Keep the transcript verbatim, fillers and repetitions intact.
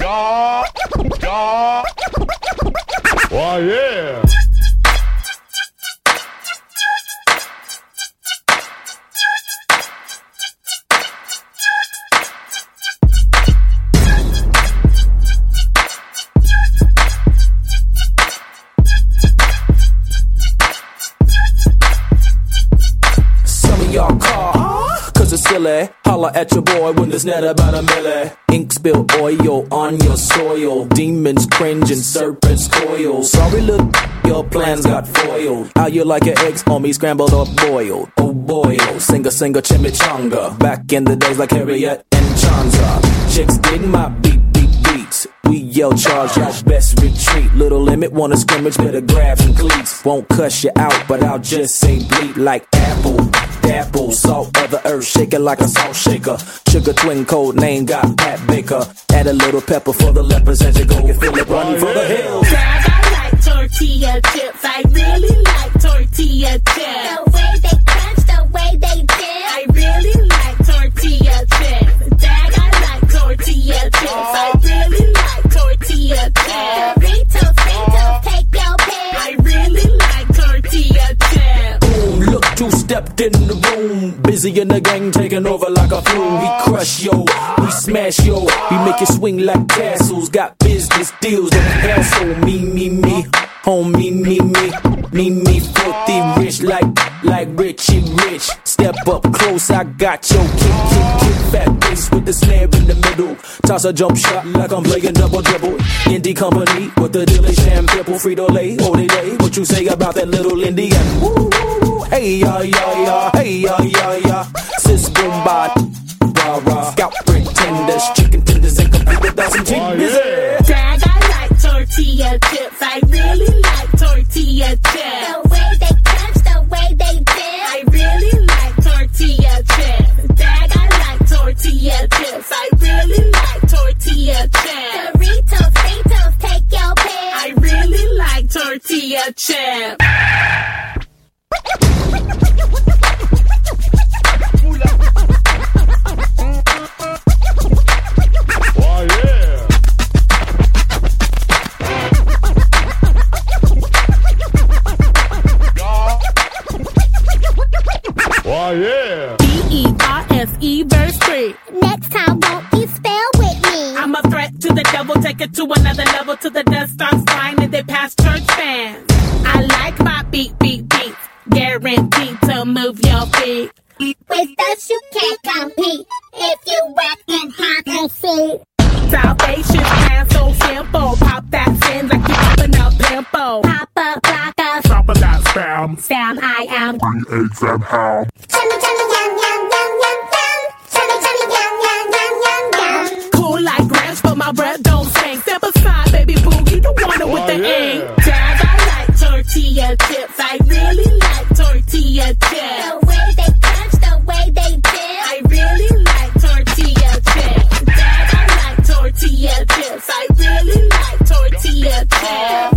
Yeah, yeah. Oh yeah. Y'all call, cause it's silly. Holla at your boy when there's net about a milli. Ink spill oil on your soil. Demons cringe and serpents coil. Sorry little, your plans got foiled. How you like your eggs on me, scrambled or boiled? Oh boy, oh, singer, singer, chimichanga. Back in the days like Harriet and Chanza. Chicks dig my beat, beat, beats. We yell charge, y'all best retreat. Little limit, wanna scrimmage, better grab some cleats. Won't cuss you out, but I'll just say bleep like apple. Apple, salt of the earth, shake it like a salt shaker. Sugar twin code name got Pat Baker. Add a little pepper for the lepers as you go. You feel it running for the hills. Dad, I like tortilla chips. I really like tortilla chips. The way they crunch, the way they dip. I really like tortilla chips. Dad, I like tortilla chips. I really like tortilla chips. Doritos, Fritos, take your pick. I really like tortilla chips. Boom, look who stepped in the room. Busy in the gang, taking over like a flume. We crush yo, we smash yo. We make it swing like castles. Got business deals that hassle me, me, me. Homie, me, me, me, me, filthy rich like, like Richie Rich. Step up close, I got your kick, kick, kick. Fat bass with the snare in the middle. Toss a jump shot like I'm playing double dribble. Indie company with the dilly sham pimple. Frito-Lay, holy day. What you say about that little Indian? Woo, woo, woo. Hey, ya, ya, ya, hey, ya, ya, ya. Sis, boom, bad, rah, rah. Scout pretenders, chicken tenders, and complete without some chicken. Dad, I like tortilla chips. I really like tortilla chips. The way they crunch, the way they dip. I really like tortilla chips. Dad, I like tortilla chips. I really like tortilla chips. Doritos, Fritos, take your pick. I really like tortilla chips. Oh yeah. Oh yeah. B E R S E verse three. Next time, won't you spell with me? I'm a threat to the devil, take it to another level, to the death starts flying and they pass church fans. I like my beat, beat, beats, guaranteed to move your feet. With us, you can't compete. If you working hard, can see. Salvation plan so simple, pop that sin like you popping up pimple. Pop up, block us. Top of that spam, Sam I am. Three eggs and ham. Chummy, chummy, yum, yum, yum, yum, yum. Chummy, chummy, yum, yum, yum, yum, yum. Cool like grass, but my breath don't stink. Step aside, baby boo, you the one with the yeah. ink. Dad, I like tortilla chips. I really like tortilla chips. The way they crunch, the way they dip. I really like tortilla chips. Dad, I like tortilla chips. I really like tortilla chips.